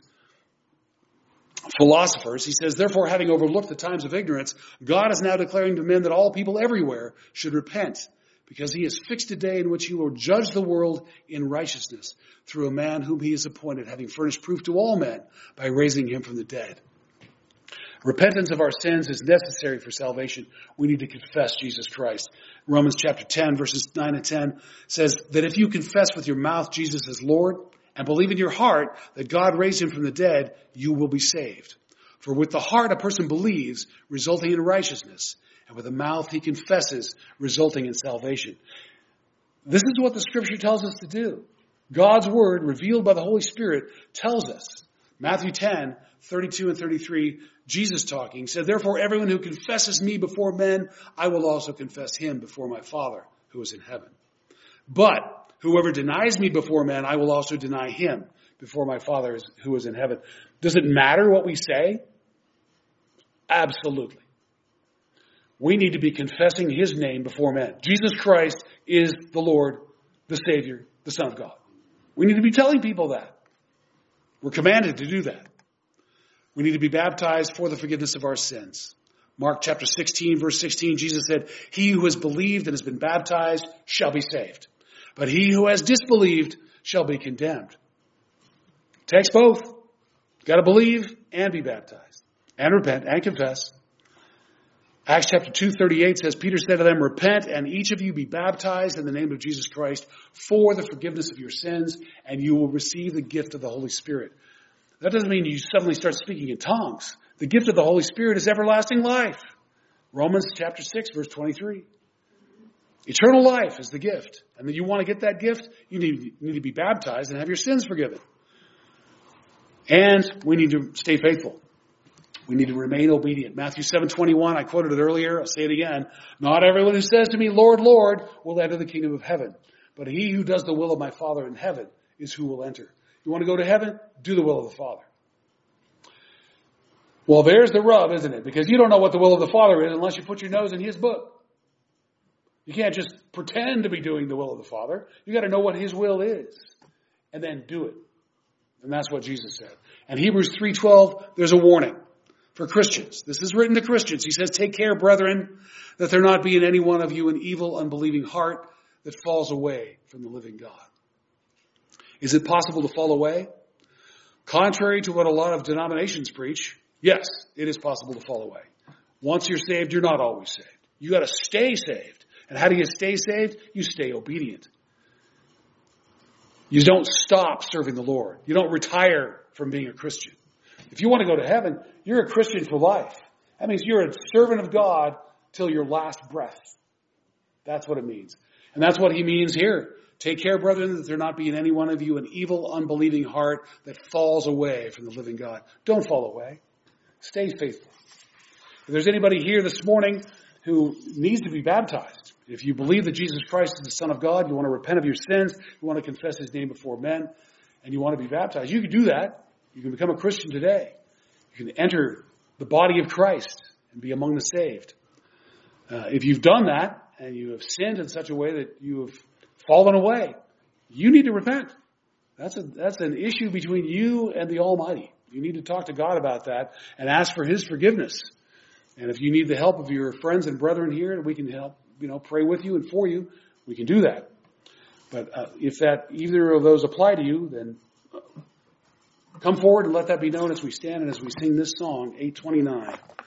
philosophers. He says, therefore, having overlooked the times of ignorance, God is now declaring to men that all people everywhere should repent, because he has fixed a day in which he will judge the world in righteousness through a man whom he has appointed, having furnished proof to all men by raising him from the dead. Repentance of our sins is necessary for salvation. We need to confess Jesus Christ. Romans chapter 10, verses 9 and 10 says that if you confess with your mouth Jesus as Lord and believe in your heart that God raised him from the dead, you will be saved. For with the heart a person believes, resulting in righteousness, and with the mouth he confesses, resulting in salvation. This is what the Scripture tells us to do. God's Word, revealed by the Holy Spirit, tells us. Matthew 10, 32 and 33, Jesus talking, said, therefore everyone who confesses me before men, I will also confess him before my Father who is in heaven. But whoever denies me before men, I will also deny him before my Father who is in heaven. Does it matter what we say? Absolutely. We need to be confessing his name before men. Jesus Christ is the Lord, the Savior, the Son of God. We need to be telling people that. We're commanded to do that. We need to be baptized for the forgiveness of our sins. Mark chapter 16, verse 16, Jesus said, "He who has believed and has been baptized shall be saved. But he who has disbelieved shall be condemned." It takes both. You've got to believe and be baptized. And repent and confess. Acts chapter 2:38 says, Peter said to them, "Repent and each of you be baptized in the name of Jesus Christ for the forgiveness of your sins, and you will receive the gift of the Holy Spirit." That doesn't mean you suddenly start speaking in tongues. The gift of the Holy Spirit is everlasting life. Romans chapter 6, verse 23. Eternal life is the gift. And then you want to get that gift, you need to be baptized and have your sins forgiven. And we need to stay faithful. We need to remain obedient. Matthew 7:21, I quoted it earlier, I'll say it again. "Not everyone who says to me, 'Lord, Lord,' will enter the kingdom of heaven, but he who does the will of my Father in heaven is who will enter." You want to go to heaven? Do the will of the Father. Well, there's the rub, isn't it? Because you don't know what the will of the Father is unless you put your nose in his book. You can't just pretend to be doing the will of the Father. You got to know what his will is and then do it. And that's what Jesus said. And Hebrews 3:12, there's a warning for Christians. This is written to Christians. He says, "Take care, brethren, that there not be in any one of you an evil, unbelieving heart that falls away from the living God." Is it possible to fall away? Contrary to what a lot of denominations preach, yes, it is possible to fall away. Once you're saved, you're not always saved. You got to stay saved. And how do you stay saved? You stay obedient. You don't stop serving the Lord. You don't retire from being a Christian. If you want to go to heaven, you're a Christian for life. That means you're a servant of God till your last breath. That's what it means. And that's what he means here. "Take care, brethren, that there not be in any one of you an evil, unbelieving heart that falls away from the living God." Don't fall away. Stay faithful. If there's anybody here this morning who needs to be baptized, if you believe that Jesus Christ is the Son of God, you want to repent of your sins, you want to confess his name before men, and you want to be baptized, you can do that. You can become a Christian today. You can enter the body of Christ and be among the saved. If you've done that and you have sinned in such a way that you have fallen away, you need to repent. That's an issue between you and the Almighty. You need to talk to God about that and ask for his forgiveness. And if you need the help of your friends and brethren here, we can help, pray with you and for you. We can do that. But if that either of those apply to you, then come forward and let that be known as we stand and as we sing this song, 829.